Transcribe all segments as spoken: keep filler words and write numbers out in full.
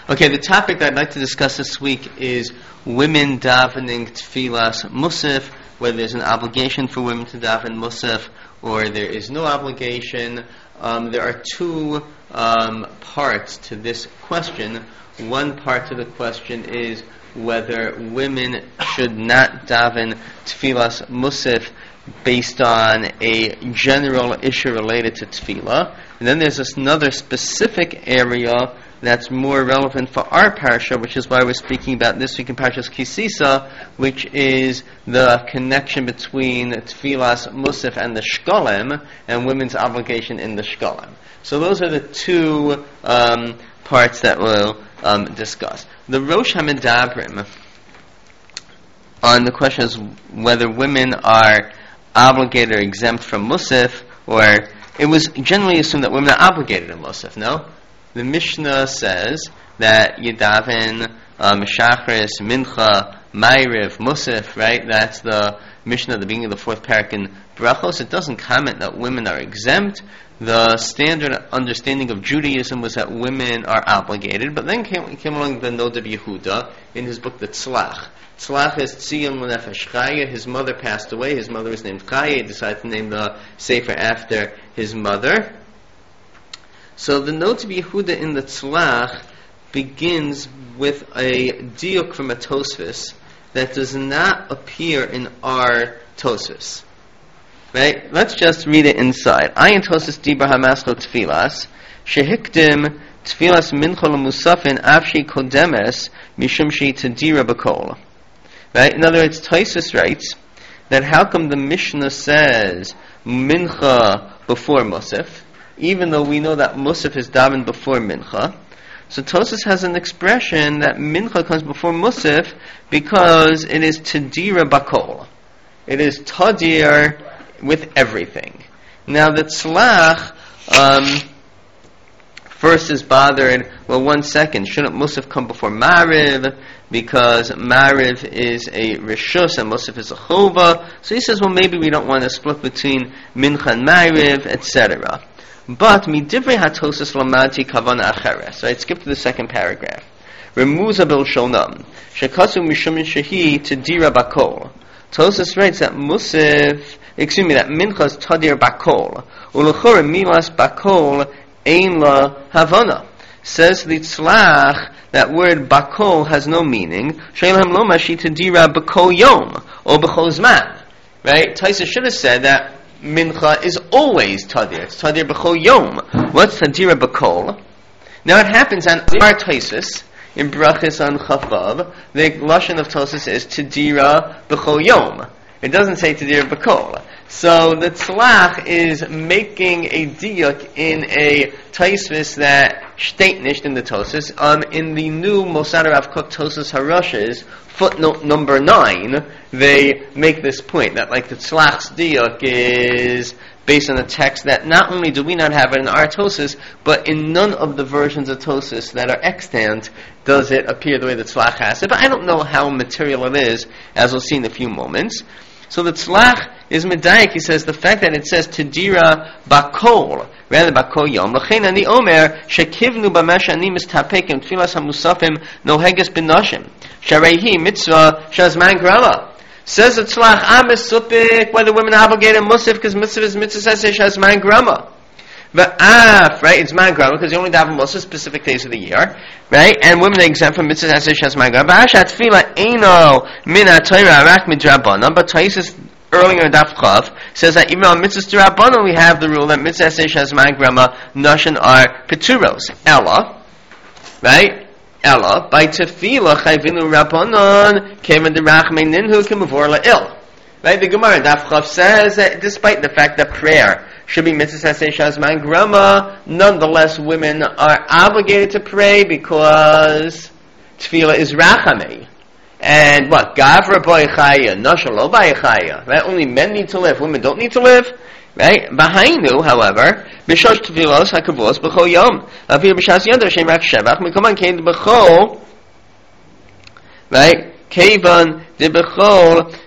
Okay, the topic that I'd like to discuss this week is women davening tefillas musaf, whether there's an obligation for women to daven musaf or there is no obligation. Um, there are two um, parts to this question. One part to the question is whether women should not daven tefillas musaf based on a general issue related to tefillah. And then there's this another specific area that's more relevant for our parsha, which is why we're speaking about this week in Parshas Kisisa, which is the connection between tefillas musaf and the shkolem, and women's obligation in the shkolem. So those are the two um, parts that we'll um, discuss. The Rosh HaMedabrim on the question is whether women are obligated or exempt from musaf, or it was generally assumed that women are obligated in musaf, no? The Mishnah says that Yedavin, um, Shachris, Mincha, Ma'ariv, Musaf, right? That's the Mishnah at the beginning of the fourth parak in Brachos. It doesn't comment that women are exempt. The standard understanding of Judaism was that women are obligated, but then came, came along the Noda Yehuda in his book, the Tzlach. Tzlach is Tzion L'Nefesh Chaya. His mother passed away. His mother was named Chaya. He decided to name the Sefer after his mother. So the note of Yehuda in the Tzlach begins with a diuk from a Tosfos that does not appear in our Tosfos. Right? Let's just read it inside. Ayin Tosfos Dibra Hamaschel Tfilas Shehikdim Tfilas Minchol Musafin Afshi Kodemes Mishum Shi Tadira Bakol. Right? In other words, Tosfos writes that how come the Mishnah says Mincha before Musaf, even though we know that Musaf is daven before Mincha. So Tosfos has an expression that Mincha comes before Musaf because it is Tadira Bakol. It is Tadir with everything. Now the Tzlach um, first is bothered, well, one second, shouldn't Musaf come before Ma'ariv? Because Ma'ariv is a Rishus and Musaf is a Chova. So he says, well, maybe we don't want to split between Mincha and Ma'ariv, et cetera. But midivrei hatosas lamati kavana acheres. Right, skip to the second paragraph. Remuza bil shonam shekasu mishum shehi tadira bakol. Tosfos writes that musaf, excuse me, that mincha is tadir bakol. Ulachor milas bakol ein la havana. Says the Tzlach that word bakol has no meaning. Sheilhem lo mashi tadira bakol yom or bakol zman. Right, Tosfos should have said that Mincha is always Tadir. It's Tadir B'chol Yom. What's Tadir B'chol? Now it happens on our Tosfos, in Brachis on Chavav, the Lashon of Tosfos is Tadira B'chol Yom. It doesn't say Tadir B'chol. So the Tzlach is making a diuk in a Tosfos that steht nicht in the Tosfos. Um, in the new Mosad Rav Kook Tosfos Haroshes, footnote number nine, they make this point that like the Tzlach's diuk is based on a text that not only do we not have it in our Tosfos, but in none of the versions of Tosfos that are extant does it appear the way the Tzlach has it. But I don't know how material it is, as we'll see in a few moments. So the Tzlach is medayik. He says the fact that it says Tadira Bakol rather than Bakol Yom. L'chein ani omer shekivnu b'mesh ani mistapekim tfilas hamusafim noheges b'nashim shareihi mitzvah shazman grama. Says the Tzlach, I'm misupik whether women are obligated musaf because mitzvah is mitzvah says shazman grama. But af, right, it's man grama because you only daven musaf specific days of the year, right? And women are exempt from mitzvah says shazman grama. But ashat tefila eino min atayra rak midrabanan. But Tosfos earlier in Daf Chav says that even on mitzvahs d'Rabbanan we have the rule that mitzvah says shazman grama nashin are peturos. Ella, right? Ella by tefila chayvinu Rabbanan kevan derachmei ninhu kemavor la'il. Right? The Gemara in Daf Chav says that despite the fact that prayer should be mitzvah say shazman grama, nonetheless women are obligated to pray because tefillah is rachamei. And what? Gavra b'aychaya, nasha lo b'aychaya. Right? Only men need to live, women don't need to live. Right? Behind however, b'shosh tefilos hakavos b'chol yom. Avir b'shas yonder shem rak shevach mikoman kein b'chol. Right? Kevan de b'chol.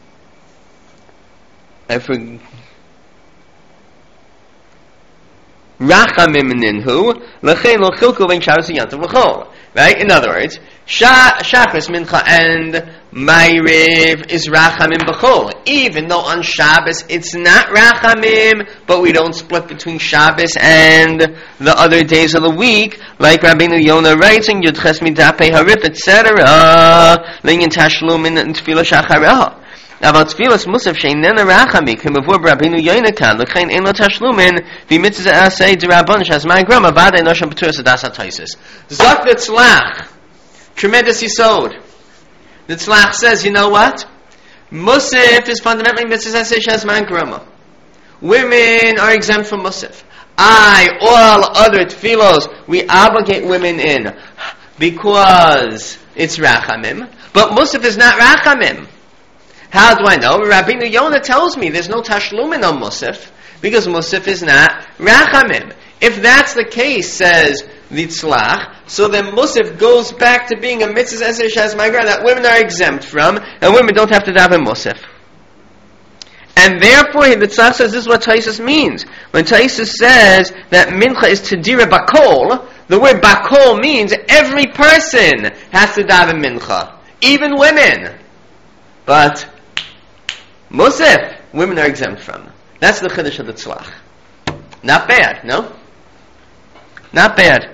I forget. Rachamim ninhu, l'chein lo chilku ben Shabbos v'yantav l'chol. Right? In other words, Sha- Shachris, Mincha, and Ma'ariv is Rachamim b'chol. Even though on Shabbos it's not Rachamim, but we don't split between Shabbos and the other days of the week, like Rabbeinu Yonah writes in Yud Ches Midapei Harif, et cetera. Linyan Tashlumin and Tefillah Shachareha. About Tfilas Musaf Sheinena Rachamim, Kemavur Rabbeinu Yonah kan, l'chein ein lo Tashlumin, v'mitzvah asay d'Rabban shazman grama v'adei nosham b'turas adas ha'taisis. Zak v'tzlach. Tremendous yisod. The Tzlach says, you know what? Musaf is fundamentally mitzvah asay shazman grama. Women are exempt from Musaf. I, all other tfilos, we obligate women in because it's Rachamim, but Musaf is not Rachamim. How do I know? Rabbeinu Yonah tells me there's no tashlumin on Musaf because Musaf is not Rachamim. If that's the case, says the Tzlach, so then Musaf goes back to being a mitzvah esei shazman that women are exempt from, and women don't have to daven Musaf. And therefore, the Tzlach says this is what Taisus means. When Taisus says that mincha is tedira bakol, the word bakol means every person has to daven mincha, even women. But Musaf, women are exempt from. That's the chiddush of the Tzlach. Not bad, no? Not bad.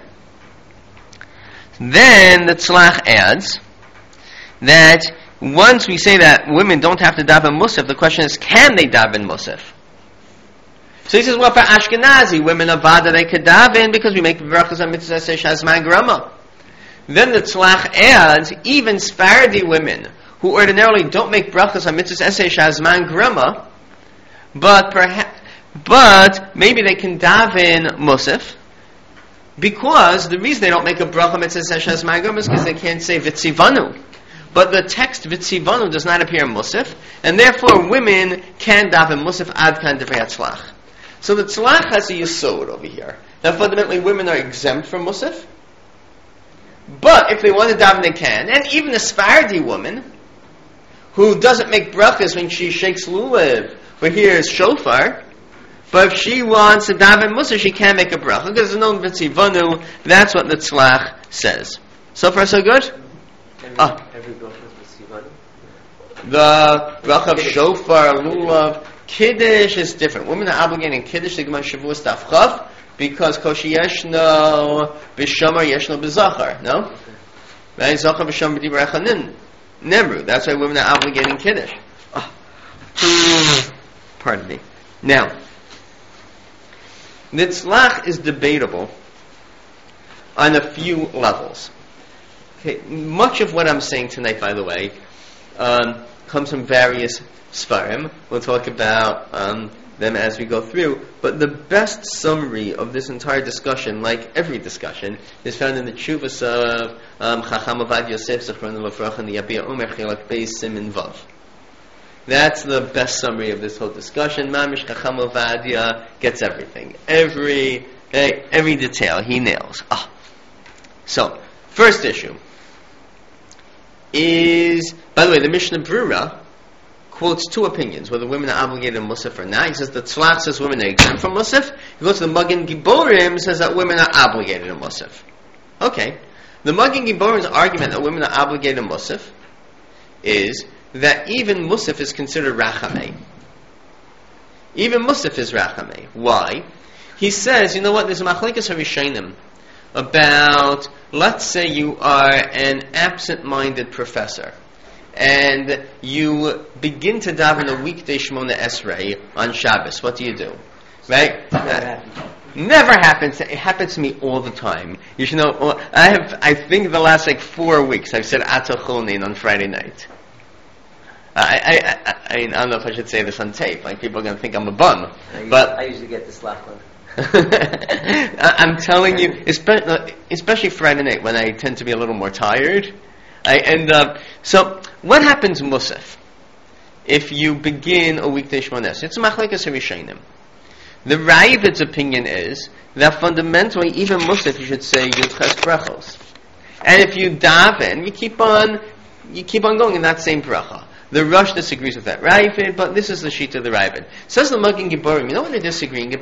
Then the Tzlach adds that once we say that women don't have to daven Musaf, the question is, can they daven Musaf? So he says, well, for Ashkenazi, women are vada, they could daven because we make brachas on mitzvah esei shazman grama. Then the Tzlach adds, even Sephardi women, who ordinarily don't make brachas on mitzvah esei shazman grama, but perhaps, but maybe they can daven Musaf, because the reason they don't make a bracha mitzvah esei shazman grama is because they can't say vitzivanu. But the text vitzivanu does not appear in Musaf, and therefore women can daven Musaf ad kan divrei Tzlach. So the Tzlach has a yesod over here. That fundamentally women are exempt from Musaf, but if they want to daven they can. And even a Sephardi woman who doesn't make brachas when she shakes lulav or hears shofar, but if she wants to daven Musaf, she can make a bracha because there's no vitzivanu. That's what the Tzlach says. So far, so good. Every, ah. every bracha is vitzivanu. The bracha of shofar, lulav, kiddush is different. Women are obligated in kiddush to Gemara Shavuos Daf Chaf because koshi yeshno b'shamar yeshno b'zachar. No, okay. Right? Zachar b'shamar b'divrei chanin nemru. That's why women are obligated in kiddush. Oh. Pardon me. Now, the Tzlach is debatable on a few levels. Okay, much of what I'm saying tonight, by the way, um, comes from various Sfarim. We'll talk about um, them as we go through. But the best summary of this entire discussion, like every discussion, is found in the Tshuvas of um, Chacham Avad Yosef Zechron Lefrach and the Yabia Omer Chelak Beis Simin Vav. That's the best summary of this whole discussion. Mamish Chacham Ovadia gets everything, every eh, every detail he nails. Ah, so first issue is, by the way, the Mishnah Brura quotes two opinions, whether women are obligated in Musaf or not. He says the Tzlach says women are exempt from Musaf. He goes to the Magen Giborim, says that women are obligated in Musaf. Okay. The Magen Giborim's argument that women are obligated in Musaf is that even Musaf is considered Rachamei. Even Musaf is Rachamei. Why? He says, you know what, there's a Machlekes HaRishonim about, let's say you are an absent-minded professor, and you begin to daven a weekday Shemona Esrei on Shabbos. What do you do? Right? Uh, never happens. It happens to me all the time. You should know. I have. I think the last like four weeks I've said Atachonin on Friday night. I, I, I, I mean, I don't know if I should say this on tape. Like people are going to think I'm a bum. I but usually, I usually get this last one. I'm telling you, especially, especially Friday night when I tend to be a little more tired, I end up. So, what happens Musaf if you begin a weekday Shemona Esrei? It's a Machlekes HaRishonim. The Ravid's opinion is that fundamentally, even Musaf, you should say Yud Ches Brachos, and if you daven, you keep on, you keep on going in that same bracha. The Rosh disagrees with that Ravid, but this is the sheet of the Ravid. Says the Magen Giborim, you know what they're disagreeing about?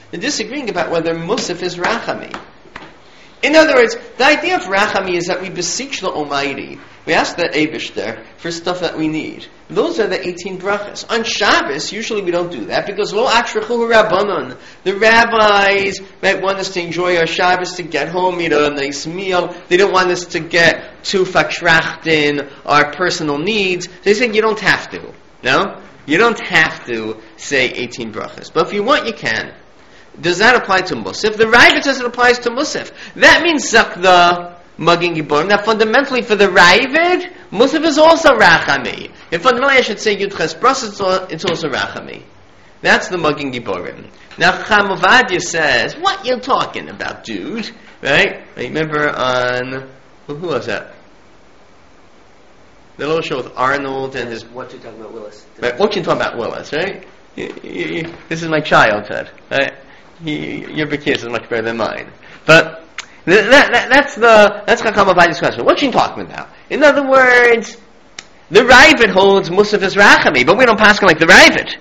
They're disagreeing about whether Musaf is Rachami. In other words, the idea of Rachami is that we beseech the Almighty. We ask the Eibishter for stuff that we need. Those are the eighteen brachas. On Shabbos, usually we don't do that because lo achrichu rabbanon. The rabbis might want us to enjoy our Shabbos, to get home, eat a nice meal. They don't want us to get too vertracht in our personal needs. They say you don't have to. No? You don't have to say eighteen brachas. But if you want, you can. Does that apply to Musaf? The Ravid says it applies to Musaf. That means Zak the Magin Giborim. Now fundamentally for the Ravid, Musaf is also Rachami. If fundamentally I should say Yudches Brachas, it's also Rachami. That's the Magin Giborim. Now Chacham Ovadia says, what you talking about, dude? Right? Remember on, who was that? The little show with Arnold and his... What you talking about, Willis? Right, what you talking about, Willis, right? You, you, you, this is my childhood, right? You, your case is much better than mine. But th- that, that, that's the that's Chacham Ovadia's question. What you talking about? In other words, the Ravid holds Musaf is Rachami, but we don't pass him like the Ravid.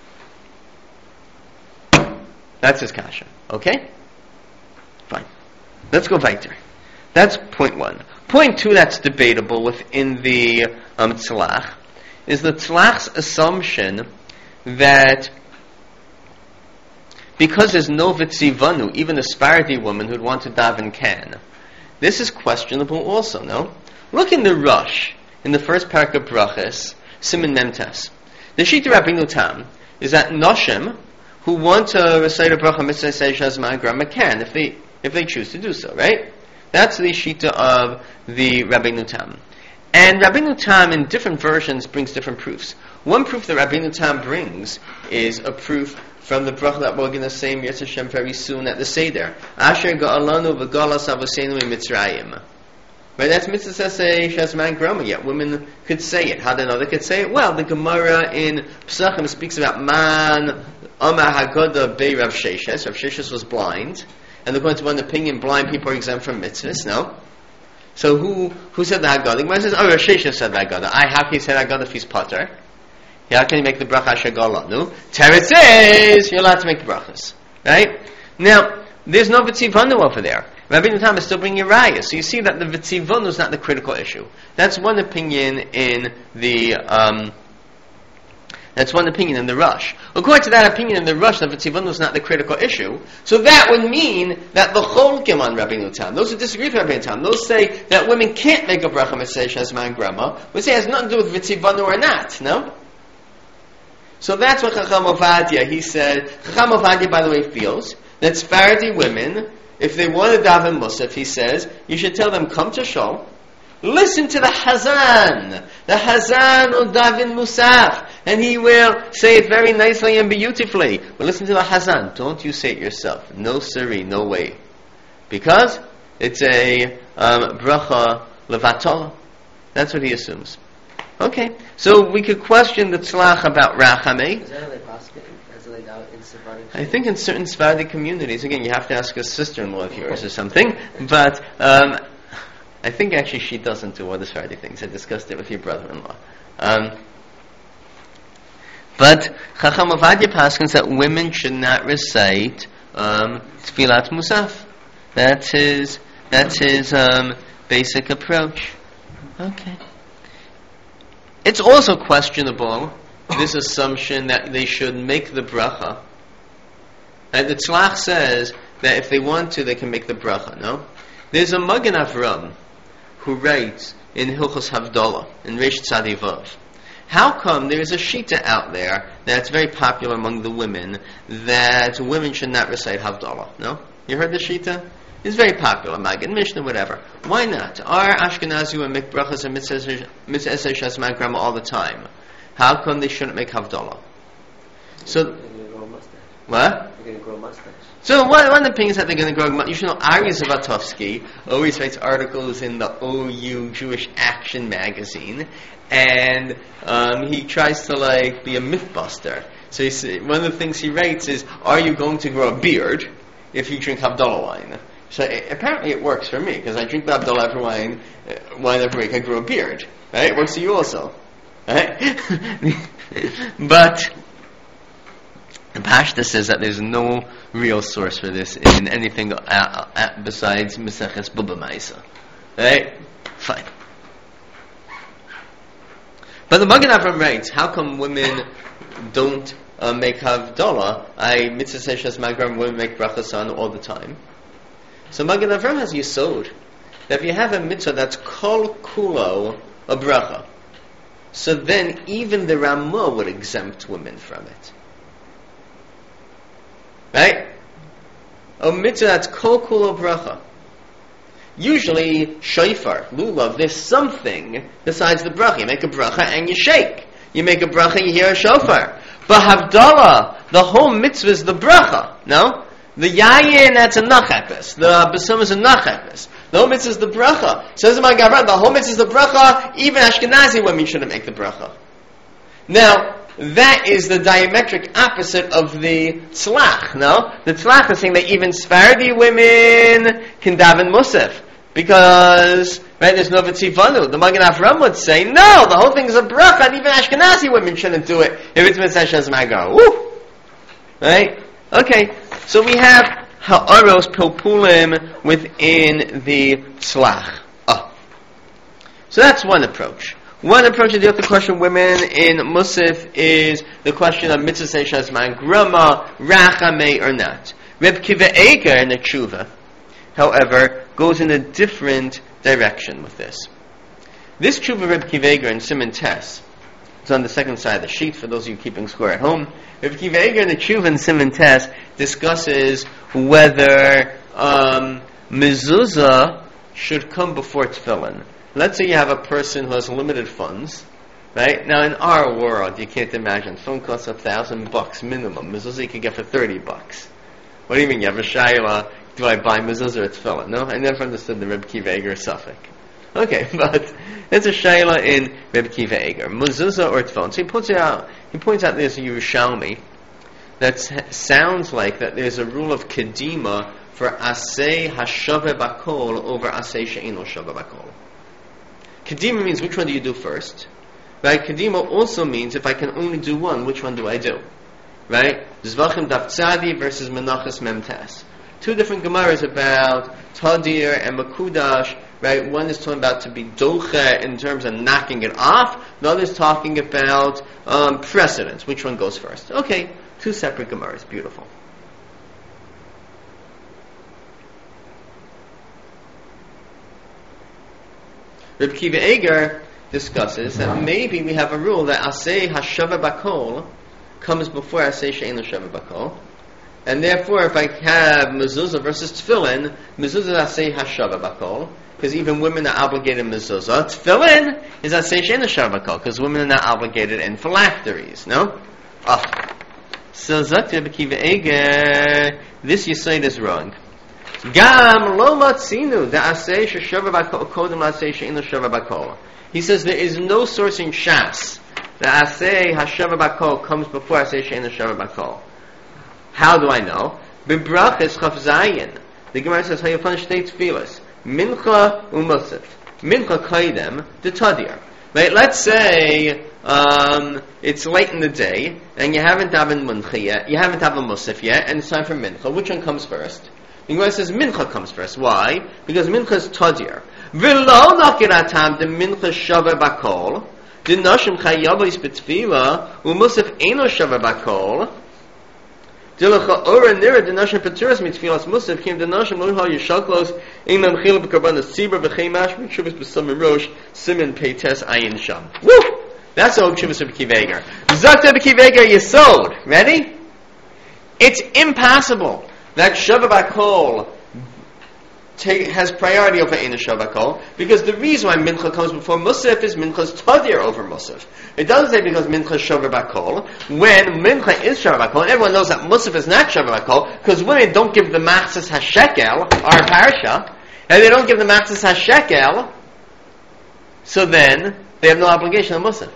That's his kasha. Okay? Fine. Let's go weiter. That's point one. Point two that's debatable within the um, Tzlach is the Tzlach's assumption that because there's no Vitzivanu, even a Sephardi woman who'd want to daven can. This is questionable also, no? Look in the Rush, in the first parak of Brachas, Siman Memtes. The Shita Rabbeinu Tam is that Noshim, who want to recite a bracha mitzvah shazman grama can, if they if they choose to do so, right? That's the Shita of the Rabbeinu Tam. And Rabbeinu Tam in different versions brings different proofs. One proof that Rabbeinu Tam brings is a proof from the bracha that we're going to say Mirz Hashem very soon at the Seder. Asher ga'alanu v'galas avosenu Mitzrayim. Right, that's mitzvah say shazman grama. Yet women could say it. How do another could say it? Well, the Gemara in Pesachim speaks about man Amar Haggadah Bei Rav Sheshes. Rav Sheshes was blind, and according to one opinion, blind people are exempt from mitzvahs. No. So who who said the Haggadah? The Gemara says, oh, Rav Sheshes said the Haggadah. I how can he say the Haggadah if he's potter? How can you make the bracha Asher Galanu? Teretz says you're allowed to make the brachas, right? Now there's no Vitzivanu over there. Rabbeinu Tam is still bringing raya, so you see that the Vitzivanu is not the critical issue. That's one opinion in the. Um, That's one opinion in the Rush. According to that opinion in the Rush, the Vitzivanu is not the critical issue. So that would mean that the Cholkim on Rabbeinu Tam, those who disagree with Rabbeinu Tam, those say that women can't make a bracha mitzvah shazman grama, would say it has nothing to do with Vitzivanu or not, no? So that's what Chacham Ovadia, he said, Chacham Ovadia, by the way, feels that Sephardi women, if they want to daven Musaf, he says, you should tell them, come to Shul, listen to the Hazan. The Hazan will daven Musaf, and he will say it very nicely and beautifully. But listen to the Hazan. Don't you say it yourself. No siri, no way. Because it's a um, bracha levatol. That's what he assumes. Okay, so we could question the tzlach about Rachamei. Is that how they prosecute? As laid out in Sephardic? I think in certain Sephardi communities, again, you have to ask a sister-in-law of yours or something, but um, I think actually she doesn't do all the Sephardi things. I discussed it with your brother-in-law. Um, but Chacham Ovadia paskins that women should not recite um, Tfilat Musaf. That's his, that's his um, basic approach. Okay. It's also questionable, this assumption that they should make the bracha. And the Tzlach says that if they want to, they can make the bracha, no? There's a Magen Avram who writes in Hilchos Havdalah, in Reish Tzadi Vav. How come there is a shita out there that's very popular among the women that women should not recite Havdalah, no? You heard the shita? It's very popular, Magen, Mishnah, whatever. Why not? Our Ashkenazi women make brachas and mitzvah shazman grama all the time. How come they shouldn't make Havdalah? So, they're going to grow a mustache. What? They're going to grow a mustache. So one, one opinion is that they're going to grow a mustache. You should know Ari Zavatovsky always writes articles in the O U Jewish Action magazine, and um, he tries to like be a mythbuster. So he say, one of the things he writes is, are you going to grow a beard if you drink Havdalah wine? So it, apparently it works for me, because I drink the Havdalah every wine, uh, wine every week, I grow a beard. Right? It works for you also. Right? But And Pashta says that there's no real source for this in anything uh, uh, besides Maseches Baba Maisa. Right? Fine. But the Magen Avraham writes, how come women don't uh, make Havdalah? I mitzvah Seishas Magram, women make brachas on all the time. So Magen Avraham has yesod that if you have a mitzvah that's kol kulo a bracha, so then even the Ramah would exempt women from it. Right? A mitzvah that's kol kulo bracha. Usually, shofar, lulav, there's something besides the bracha. You make a bracha and you shake. You make a bracha, you hear a shofar. But Havdalah, the whole mitzvah is the bracha. No? The yayin, that's a nachepes. The besum is a nachepes. The whole mitzvah is the bracha. Says the Magen Avraham, the whole mitzvah is the bracha, even Ashkenazi women shouldn't make the bracha. Now, that is the diametric opposite of the tzlach, no? The tzlach is saying that even Sephardi women can daven musaf, because, right, there's no v'tzivanu. The Magen Avraham would say, no, the whole thing is a bracha, and even Ashkenazi women shouldn't do it if it's mitzvah Shaz Magar. Woo! Right? Okay, so we have ha'aros pilpulim within the tzlach. Oh. So that's one approach. One approach to deal with the question of women in Musaf is the question of mitzvah seishas man grama, rachame or not. Reb Kiva Eger in the Tshuva, however, goes in a different direction with this. This Tshuva Reb Kiva Eger in Simon Tes, it's on the second side of the sheet for those of you keeping score at home. Reb Kiva Eger in the Tshuva in Simon Tes discusses whether um, mezuzah should come before tefillin. Let's say you have a person who has limited funds, right? Now in our world, you can't imagine, phone costs a thousand bucks minimum. Mezuzah you can get for thirty bucks. What do you mean? You have a shayla, do I buy mezuzah or tefillin? No, I never understood the Reb Kiva Eger suffix. Okay, but it's a shayla in Reb Kiva Eger. Mezuzah or tefillin. So he puts it out, he points out there's a Yerushalmi that sounds like that there's a rule of kedima for asay hashave bakol over asay she'ino shave bakol. Kedima means which one do you do first? Right? Kedima also means if I can only do one, which one do I do? Right? Zvachim Daf Tzadi versus Menachos Memtes. Two different Gemaras about Tadir and Makudash. Right? One is talking about to be doche in terms of knocking it off. The other is talking about um, precedence. Which one goes first? Okay, two separate Gemaras. Beautiful. Reb Kiva Eger discusses that maybe we have a rule that Asay Hashava Bakol comes before Asay She'en Hashava Bakol, and therefore if I have mezuzah versus tefillin, mezuzah is Asay Hashava Bakol, because even women are obligated in mezuzah. Tefillin is Asay She'en Hashava Bakol, because women are not obligated in phylacteries, no? Oh. So Zakt Reb Kiva Eger, this Yisayid is wrong. Gam lo matzinu da asay sheshava bakol kodem asay she'ino shava bakol. He says there is no source in Shas that asay hashava bakol comes before asay she'ino shava bakol. How do I know? Bebrachas chaf zayin. The Gemara says how you punish state tefillas mincha umusaf. Mincha kaidem the tadir. Right? Let's say um, it's late in the day and you haven't davened mincha yet. You haven't davened musaf yet, and it's time for mincha. Which one comes first? The Gemara says mincha comes first. Why? Because mincha is tadir. V'lo nakiratam de mincha shava bakol. De nashim chayavos betfila umusaf eno shava bakol. De lecha ora nira de nashim peturas mitfilas musaf kim de nashim loha yishaklos inam chila b'karbanas tzibra v'cheimash v'chuvas b'samim rosh simin peites ayin sham. Woo! That's the chuvas of Kiva Eger. Zakta b'Kiva Eger yisod. Ready? It's impossible that Shava Bakol take, has priority over Eina Shava Bakol, because the reason why Mincha comes before Musaf is Mincha's Tadir over Musaf. It doesn't say because Mincha is Shava Bakol, when Mincha is Shava Bakol, and everyone knows that Musaf is not Shava Bakol, because women don't give the Machzas HaShekel, our Parsha, and they don't give the Machzas HaShekel, so then they have no obligation on Musaf.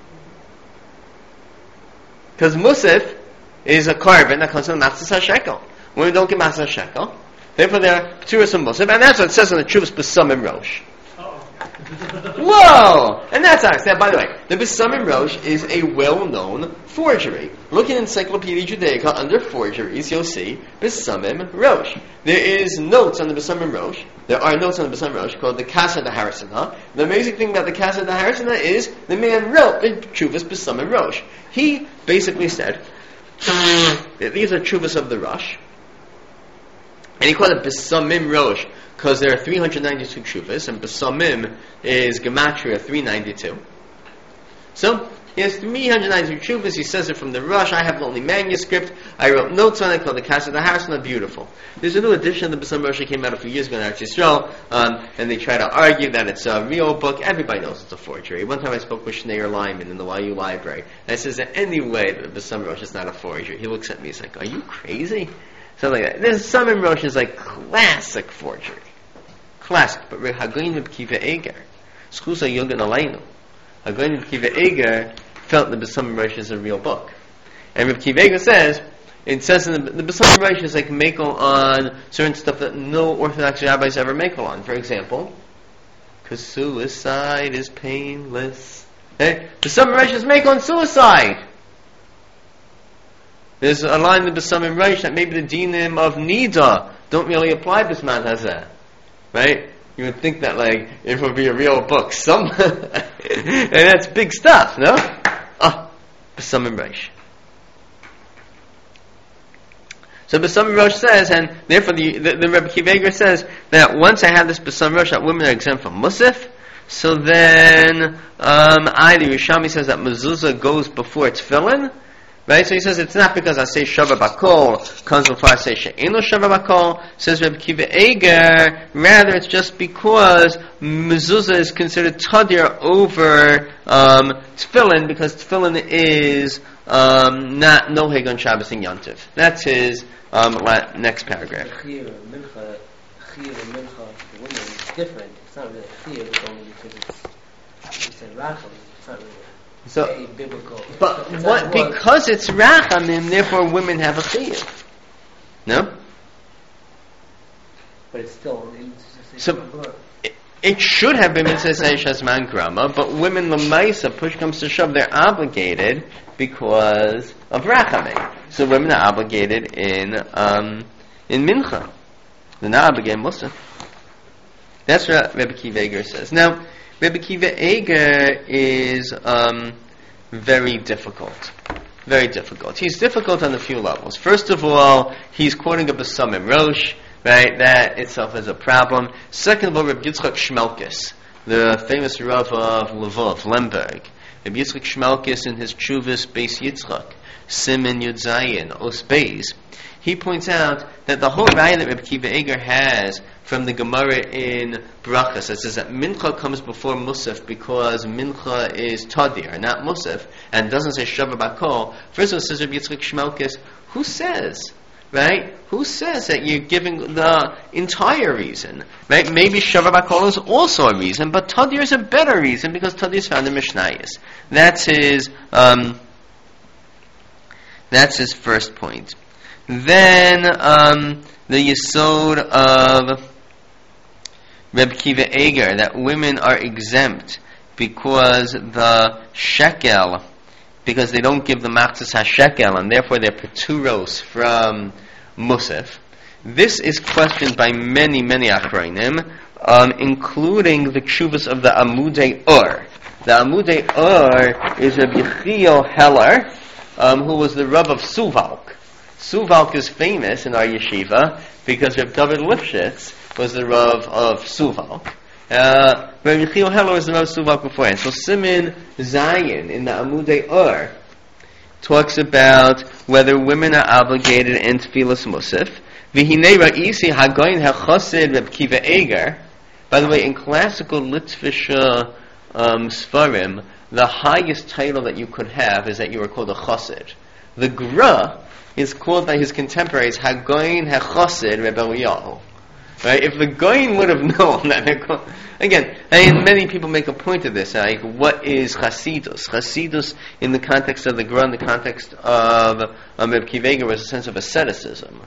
Because Musaf is a carbon that comes from the Machzas HaShekel. Women don't give Machzas HaShekel, therefore they're P'turas and Musaf, and that's what it says on the Chuvas B'Samim Rosh. Whoa! And that's how it's said. By the way, the Besamim Rosh is a well-known forgery. Look in Encyclopedia Judaica under forgeries, you'll see Besamim Rosh. There is notes on the Besamim Rosh. There are notes on the Besamim Rosh called the Kaseh D'Harasana. The amazing thing about the Kaseh D'Harasana is the man wrote the Chuvas Besamim Rosh. He basically said, these are Chuvas of the Rosh. And he called it Besamim Rosh because there are three hundred ninety-two Chuvas, and Besamim is Gematria three ninety-two. So, he has three hundred ninety-two Chuvas, he says it from the Rosh. I have the only manuscript. I wrote notes on it called the Kaseh D'Harasana. Beautiful. There's a new edition of the Besamim Rosh that came out a few years ago in Eretz Yisrael, um, and they try to argue that it's a real book. Everybody knows it's a forgery. One time I spoke with Schneier Lyman in the Y U library, and I says that any way that the Besamim Rosh is not a forgery. He looks at me, he's like, are you crazy? Something like that. This Besamim Rosh is like classic forgery. Classic. But Hagoyin Reb Kiva Eger, Schusa Yogan Aleinu, Hagoyin Reb Kiva Eger felt the Besamim Rosh is a real book. And Reb Kiva Eger says, it says in the, the Besamim Rosh is like makel on certain stuff that no Orthodox rabbis ever makel on. For example, because suicide is painless. Okay? Besamim Rosh is makel on suicide. There's a line in the Besamim Rosh that maybe the dinim of Nida don't really apply to Bisman Hazeh. Right? You would think that, like, it would be a real book. Some and that's big stuff, no? Ah, Besamim Rosh. So Besamim Rosh says, and therefore the, the, the Rebbe Kiva Eger says, that once I have this Besamim Rosh, that women are exempt from Musaf, so then, um, I, the Yerushalmi says that mezuzah goes before tefillin. Right, so he says it's not because I say Shava Bakol comes before I say She'eno Shava Bakol. Says Reb Kiva Eger, rather it's just because mezuzah is considered tadir over um, tefillin because tefillin is um, not noheg on Shabbos and Yontiv. That's his um, la- next paragraph. Chiyuv and mincha, chiyuv and mincha for the women is different. It's not really chiyuv, it's only because it's you said racham. It's not really. So, biblical. but what, because it's rachamim, therefore women have a chiyuv. No? But it's still. It's so it, it should have been mitzvah seishas man grama, but women lemaisa push comes to shove, they're obligated because of rachamim. So women are obligated in um, in mincha. They're not obligated in musa. That's what Rebbe Kiva Eger says. Now, Rebbe Kiva Eger is um, very difficult. Very difficult. He's difficult on a few levels. First of all, he's quoting a Besamim Rosh, right? That itself is a problem. Second of all, Rebbe Yitzchak Shmelkis, the famous Rav of Lvov, Lemberg. Rebbe Yitzchak Shmelkis in his Chuvas Beis Yitzchak, Simen Yud Zayin, Os Beis, he points out that the whole raya that Rebbe Kiva Eger has from the Gemara in Brachas, that says that Mincha comes before Musaf because Mincha is Tadir, not Musaf, and doesn't say Shava Bakol. First of all, says Rebbe Yitzchak Shmelkis, who says, right? Who says that you're giving the entire reason, right? Maybe Shava Bakol is also a reason, but Tadir is a better reason because Tadir is found in Mishnayos. That's his, um, that's his first point. Then um, the yesod of Reb Kiva Eger, that women are exempt because the shekel, because they don't give the machzas ha-shekel, and therefore they're peturos from Musaf. This is questioned by many, many achronim, um, including the Chuvas of the Amudei Or. The Amudei Or is Reb Yechiel Heller, um, who was the Rav of Suvalk. Suvalk is famous in our yeshiva because Reb David Lifshitz was the Rav of Suvalk. Uh, Reb Yechiel Heller was the Rav of Suvalk beforehand. So Simin Zayin in the Amudei Or talks about whether women are obligated in Tfilas Musaf. V'hinei ra'isi hagoyin ha'chosid Reb Kiva Eger. By the way, in classical Litvisha um, Sfarim, the highest title that you could have is that you were called a chosid. The Gra is called by his contemporaries Hagoyin HaChosid Reb Eliyahu. Right? If the Goyin would have known that they're called, again, I mean, many people make a point of this. Like, what is Chasidus? Chasidus, in the context of the Gra, in the context of um, Reb Kiva Eger, was a sense of asceticism.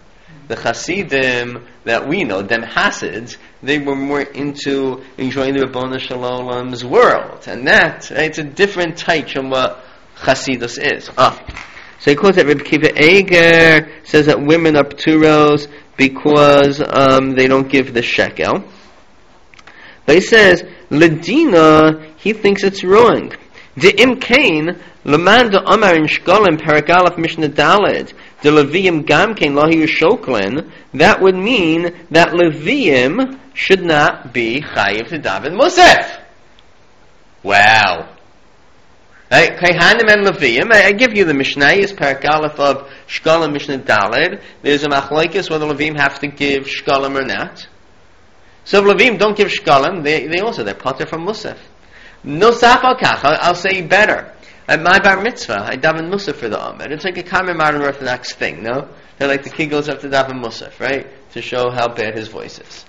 The Hasidim that we know, them Hasids, they were more into enjoying the Rabbanu Shalom's world. And that, it's a different type from what Hasidus is. Ah. So he quotes that Reb Kiva Eger says that women are pturos because um, they don't give the shekel. But he says, Ledina, he thinks it's wrong. De im kain, leman de Omar in Shkolim, Paragalaf Mishnah Daled, de Leviim gam kain lahi ushoklin, that would mean that Leviim should not be chayiv to David Musaf. Wow. Right, Kaihanim and Leviim, I, I give you the Mishnah, is Paragalaf of Shkolim Mishnah Daled. There's a machlokes whether Leviim have to give Shkolim or not. So if Levim don't give shkalim, they, they also, they're potter from Musaf. Nosaf al kach, I'll say better. At my bar mitzvah, I daven Musaf for the Amid. It's like a common modern Orthodox thing, no? They're like the kid goes up to daven Musaf, right? To show how bad his voice is.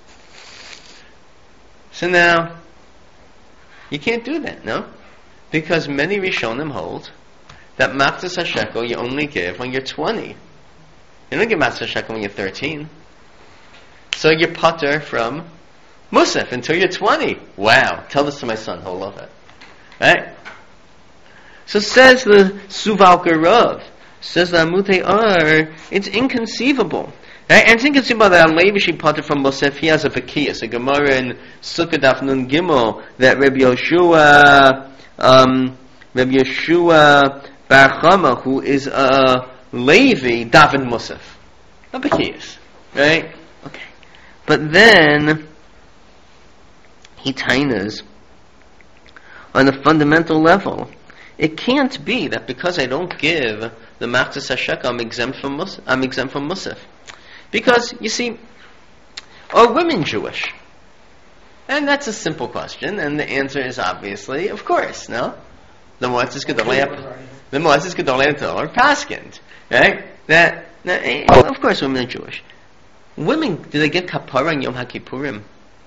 So now, you can't do that, no? Because many Rishonim hold that Matzah HaShekel you only give when you're twenty. You don't give Matzah HaShekel when you're thirteen. So you're potter from Musaf until you're twenty. Wow. Tell this to my son. He'll love it. Right? So says the Suvalker Rav, says the Amutei Ar, it's inconceivable. Right? And it's inconceivable that a Levi should potter from Musaf. He has a Fakiyas, a Gemara in Sukkah Daf Nun Gimel, that Rabbi Yoshua, um, Rabbi Yoshua Bar Chama, who is a Levi, daven Musaf. A Fakiyas. Right? Okay. But then, he tainas on a fundamental level. It can't be that because I don't give the Matzah HaShekel, I'm exempt from Musaf. I'm exempt from Musaf. Because, you see, are women Jewish? And that's a simple question, and the answer is obviously, of course, no? The Moetzes Gedolei the Moetzes Gedolei are paskind, right? That, that, of course women are Jewish. Women, do they get kapara in Yom HaKippurim?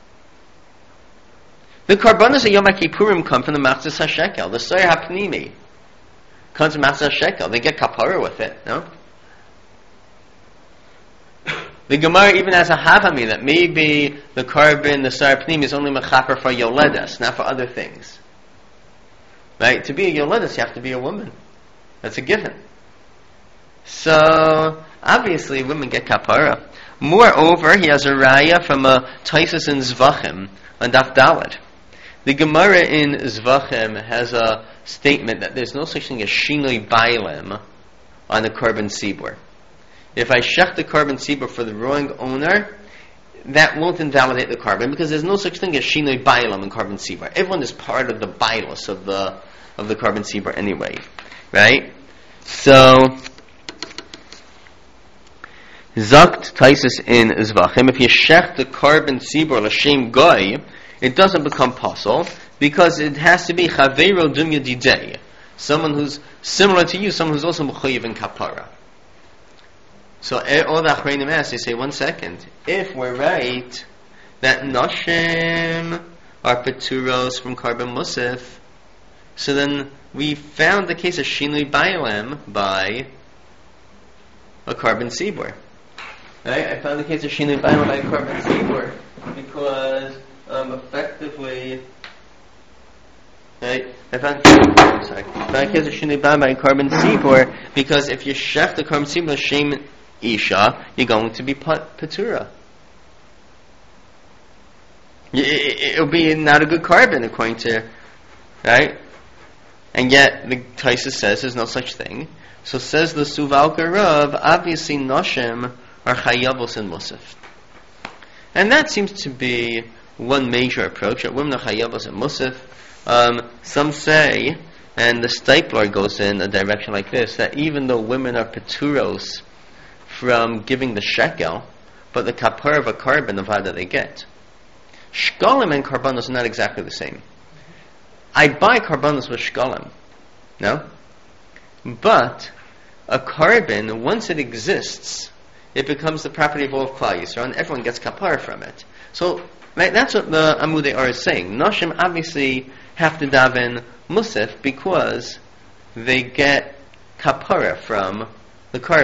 The karbanos of Yom HaKippurim come from the Matzah HaShekel. The Soyer HaPnimi comes from Matzah HaShekel. They get kapara with it, no? The Gemara even has a havami that maybe the carbon, the Soyer HaPnimi is only mechaper for yoledas, not for other things. Right? To be a yoledas, you have to be a woman. That's a given. So, obviously, women get kapara. Moreover, he has a raya from a Taisus in Zvachim on Daf Daled. The Gemara in Zvachim has a statement that there's no such thing as shinoi bailim on the carbon sibur. If I shech the carbon sibur for the wrong owner, that won't invalidate the carbon because there's no such thing as shinoi bailim in carbon sibur. Everyone is part of the bailus of the of the carbon sibur anyway, right? So. Zakt Taisus in Zvachim, if you shech the carbon sibur l'shem goy, it doesn't become possible because it has to be chaveiro dunya didei, someone who's similar to you, someone who's also mechuyev in kapara. So all the achreinim ask, they say, one second, if we're right that noshim are peturos from carbon musaf, so then we found the case of shinui bailem by a carbon sibur. Right? I found the case of Shinui Bailem by carbon sibur because um, effectively, right? I found, I'm sorry, I found the case of Shinui Bailem by carbon sibur because if you shech the carbon sibur shem isha, you're going to be patura. It'll be not a good carbon according to, right? And yet the Taisus says there's no such thing. So says the Suvalker Rav, obviously Noshim are chayavos in Musaf. And that seems to be one major approach, that women are chayavos in Musaf. Um, some say, and the Stipler goes in a direction like this, that even though women are peturos from giving the shekel, but the kapar of a carbon of how that they get. Shkolim and karbanos are not exactly the same. I buy karbanos with shkolim, no? But a carbon, once it exists, it becomes the property of all of Klal Yisrael, and everyone gets kapara from it. So, right, that's what the Amudei Ar is saying. Noshim obviously have to daven musaf because they get kapara from the carbon.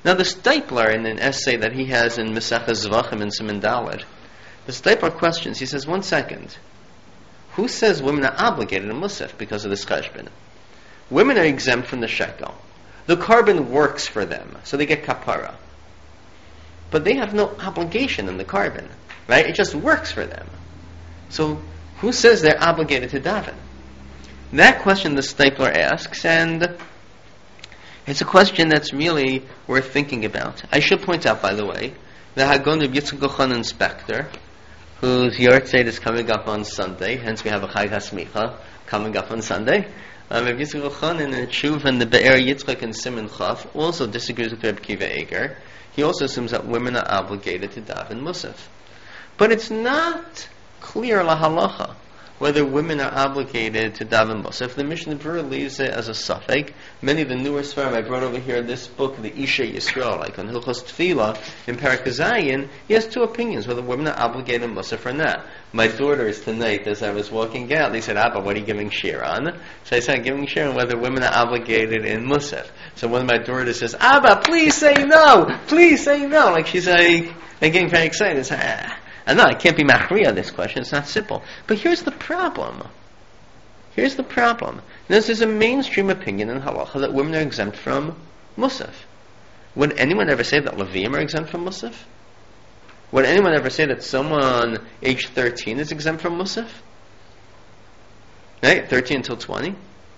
Now the Stipler, in an essay that he has in Mesechus Zvachim in Siman Daled, the Stipler questions, he says, one second, who says women are obligated to Musaf because of this cheshbon? Women are exempt from the shekel. The carbon works for them, so they get kapara. But they have no obligation in the carbon, right? It just works for them. So who says they're obligated to daven? That question the Stipler asks, and it's a question that's really worth thinking about. I should point out, by the way, the Hagon of Yitzchak Elchanan Spector, whose Yortzeit is coming up on Sunday, hence we have a Chag HaSmicha coming up on Sunday. Um, Reb Yitzchak Elchanan in Tshuva and the Be'er Yitzchak and Siman Chaf also disagrees with Reb Kiva Eger. He also assumes that women are obligated to daven Musaf. But it's not clear lahalacha whether women are obligated to daven Musaf. The Mishnah Berurah leaves it as a suffix. Many of the newer Sfarim I brought over here in this book, the Isha Yisrael, like on Hilchos Tefillah, in Perek Zayin, he has two opinions, whether women are obligated to Musaf or not. My daughters tonight, as I was walking out, they said, Abba, what are you giving shir on? So I said, I'm giving shir on whether women are obligated in Musaf. So one of my daughters says, Abba, please say no! Please say no! Like she's like, like getting very excited. It's, ah. And no, I can't be machriya on this question. It's not simple. But here's the problem. Here's the problem. This is a mainstream opinion in halacha that women are exempt from Musaf. Would anyone ever say that Leviim are exempt from Musaf? Would anyone ever say that someone age thirteen is exempt from Musaf? Right? thirteen until twenty?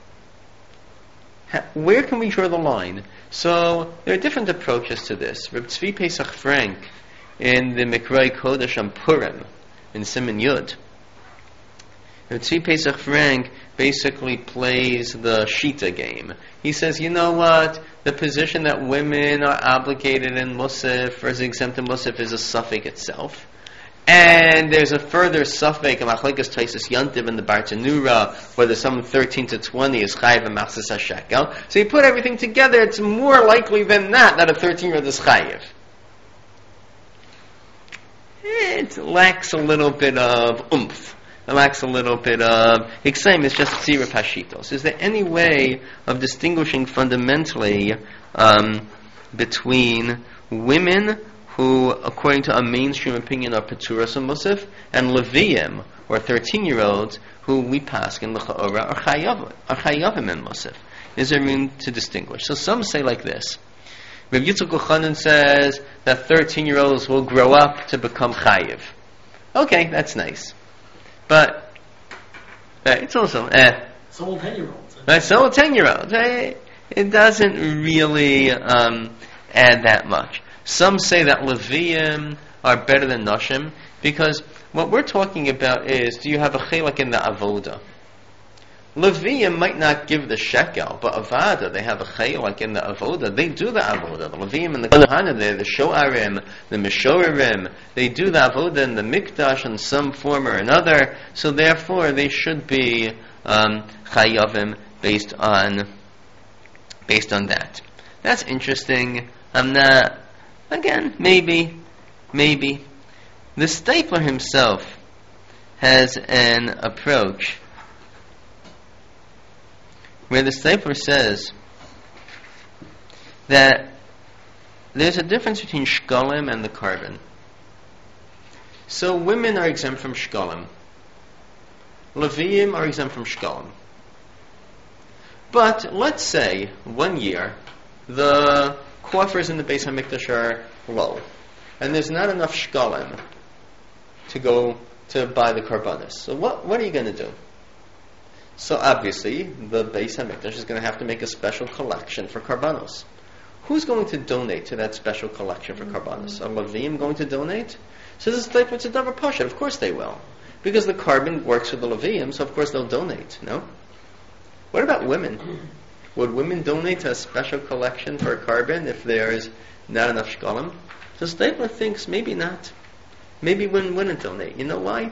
Where can we draw the line? So, there are different approaches to this. Reb Tzvi Pesach Frank, in the Mikroi Kodesh on Purim, in Siman Yud, Reb Tzvi Pesach Frank basically plays the Shita game. He says, you know what? The position that women are obligated in Musaf or is exempt in Musaf is a suffix itself. And there's a further suffix, a Machlekes Taisus Yantiv in the Bartanura, whether someone thirteen to twenty is chayiv and machzis hashekel. So you put everything together, it's more likely than not that a thirteen-year-old is chayiv. It lacks a little bit of oomph. It lacks a little bit of excitement. It's just tzira pashitos. Is there any way of distinguishing fundamentally um, between women who, according to a mainstream opinion, are Peturas and Musaf, and Leviim, or thirteen-year-olds, who we pass in L'cha'ora, are Chayavim and Musaf? Is there room to distinguish? So some say like this. Reb Yitzchak Elchanan says that thirteen-year-olds will grow up to become Chayiv. Okay, that's nice. But uh, it's also... Eh, so will ten-year-olds. Right, so will ten-year-olds. Right? It doesn't really um, add that much. Some say that Leviim are better than Noshim, because what we're talking about is, do you have a chelak in the avoda? Leviim might not give the shekel, but avada, they have a chelak in the avoda. They do the avoda. The Leviim and the Kohanim, they're the shoarim, the mishorim. They do the avoda in the mikdash in some form or another. So therefore, they should be um, chayavim based on based on that. That's interesting. I'm not. Again, maybe, maybe. The Stipler himself has an approach where the Stipler says that there's a difference between shkolim and the carbon. So women are exempt from shkolim. Leviim are exempt from shkolim. But let's say one year the coffers in the Beis HaMikdash are low, and there's not enough shkolim to go to buy the karbanos. So what what are you going to do? So obviously, the Beis HaMikdash is going to have to make a special collection for karbanos. Who's going to donate to that special collection for karbanos? Are Leviim going to donate? So this is like, it's a davar pasha. Of course they will, because the carbon works with the Leviim, so of course they'll donate. No. What about women? Would women donate to a special collection for a carbon if there is not enough shkolim? So Stipler thinks maybe not. Maybe women wouldn't donate. You know why?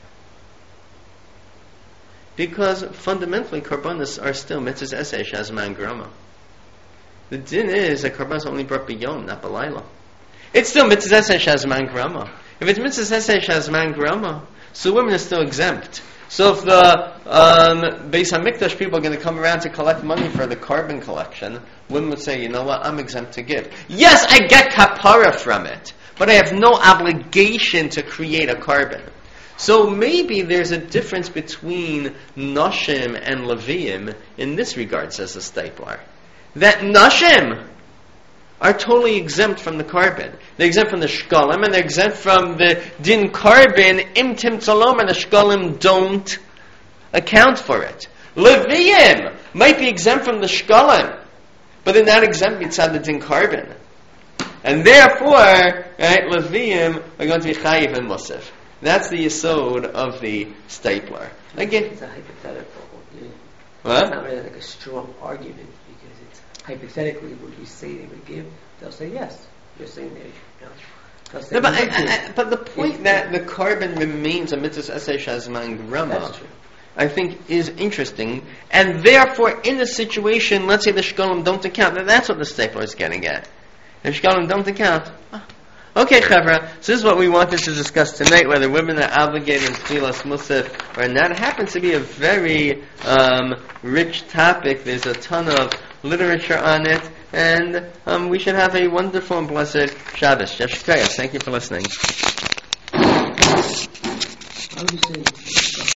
Because fundamentally, karbanos are still mitzvahs esei shazman grama. The din is that karbanos only brought b'yom, not b'layla. It's still mitzvahs esei shazman grama. If it's mitzvahs esei shazman grama, so women are still exempt. So if the um, Beis HaMikdash people are going to come around to collect money for the carbon collection, women would say, you know what, I'm exempt to give. Yes, I get kapara from it, but I have no obligation to create a carbon. So maybe there's a difference between Nashim and Leviim in this regard, says the Stapler. That Nashim are totally exempt from the carbon. They're exempt from the shkalim, and they're exempt from the din carbon, im tim tzalom, and the shkalim don't account for it. Leviim might be exempt from the shkalim, but they're not exempt mitzad the din carbon. And therefore, right, Leviim are going to be chayiv and musaf. That's the yesod of the Stapler. Again, It's a hypothetical. Yeah. what? It's not really like a strong argument because it's hypothetically would you say they would give? They'll say yes. You're saying they, you know. They'll say No, but, we I, would give. I, I, but the point that the carbon remains a mitzvah esei shazman grama, That's true. I think, is interesting, and therefore, in the situation, let's say the shkolim don't account, then that's what the Stapler is getting at. If shkolim don't account, ah. Okay, Chevra, so this is what we wanted to discuss tonight, whether women are obligated in Tfilas Musaf or not. It happens to be a very um, rich topic. There's a ton of literature on it, and um, we should have a wonderful and blessed Shabbos. Thank you for listening. How would you say